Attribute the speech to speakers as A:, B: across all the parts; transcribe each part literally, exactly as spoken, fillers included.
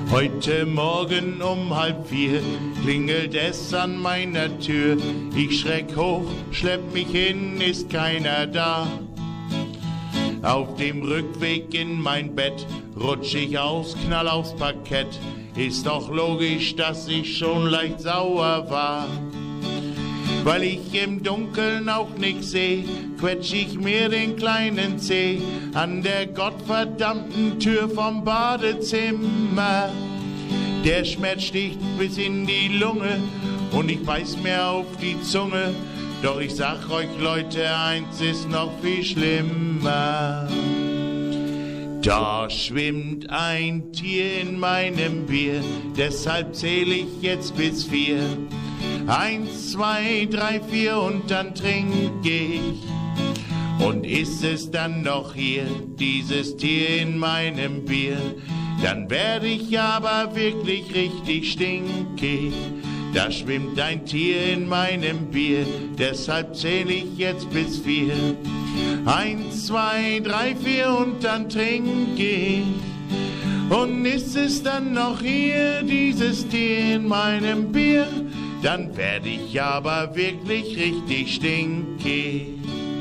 A: Heute Morgen um halb vier klingelt es an meiner Tür. Ich schreck hoch, schlepp mich hin, ist keiner da. Auf dem Rückweg in mein Bett rutsch ich aus, knall aufs Parkett. Ist doch logisch, dass ich schon leicht sauer war. Weil ich im Dunkeln auch nix seh, quetsch ich mir den kleinen Zeh an der gottverdammten Tür vom Badezimmer. Der Schmerz sticht bis in die Lunge und ich beiß mir auf die Zunge. Doch ich sag euch Leute, eins ist noch viel schlimmer. Da schwimmt ein Tier in meinem Bier, deshalb zähl ich jetzt bis vier. Eins, zwei, drei, vier und dann trink ich. Und ist es dann noch hier, dieses Tier in meinem Bier, dann werd ich aber wirklich richtig stinkig. Da schwimmt ein Tier in meinem Bier, deshalb zähl ich jetzt bis vier. Eins, zwei, drei, vier und dann trink ich. Und ist es dann noch hier, dieses Tier in meinem Bier, dann werd ich aber wirklich richtig stinkig.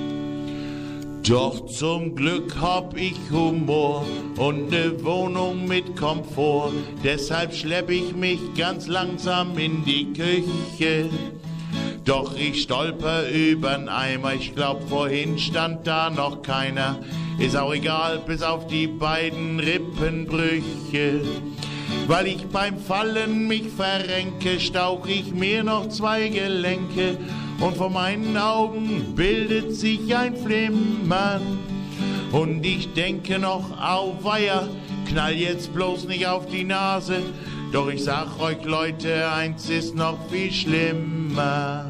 A: Doch zum Glück hab ich Humor und ne Wohnung mit Komfort. Deshalb schlepp ich mich ganz langsam in die Küche. Doch ich stolper übern Eimer, ich glaub vorhin stand da noch keiner. Ist auch egal, bis auf die beiden Rippenbrüche. Weil ich beim Fallen mich verrenke, stauch ich mir noch zwei Gelenke. Und vor meinen Augen bildet sich ein Flimmern. Und ich denke noch, auweia, knall jetzt bloß nicht auf die Nase. Doch ich sag euch Leute, eins ist noch viel schlimmer.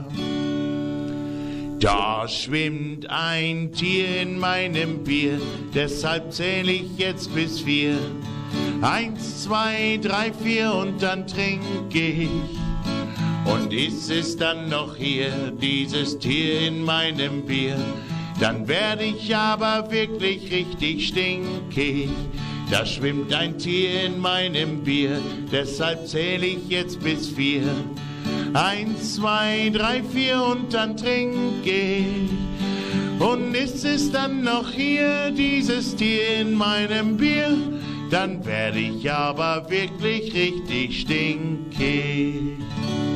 A: Da schwimmt ein Tier in meinem Bier, deshalb zähl ich jetzt bis vier. Eins, zwei, drei, vier und dann trink ich. Und ist es dann noch hier, dieses Tier in meinem Bier, dann werd ich aber wirklich richtig stinkig. Da schwimmt ein Tier in meinem Bier, deshalb zähl ich jetzt bis vier. Eins, zwei, drei, vier und dann trink ich. Und ist es dann noch hier, dieses Tier in meinem Bier, dann werd ich aber wirklich richtig stinkig.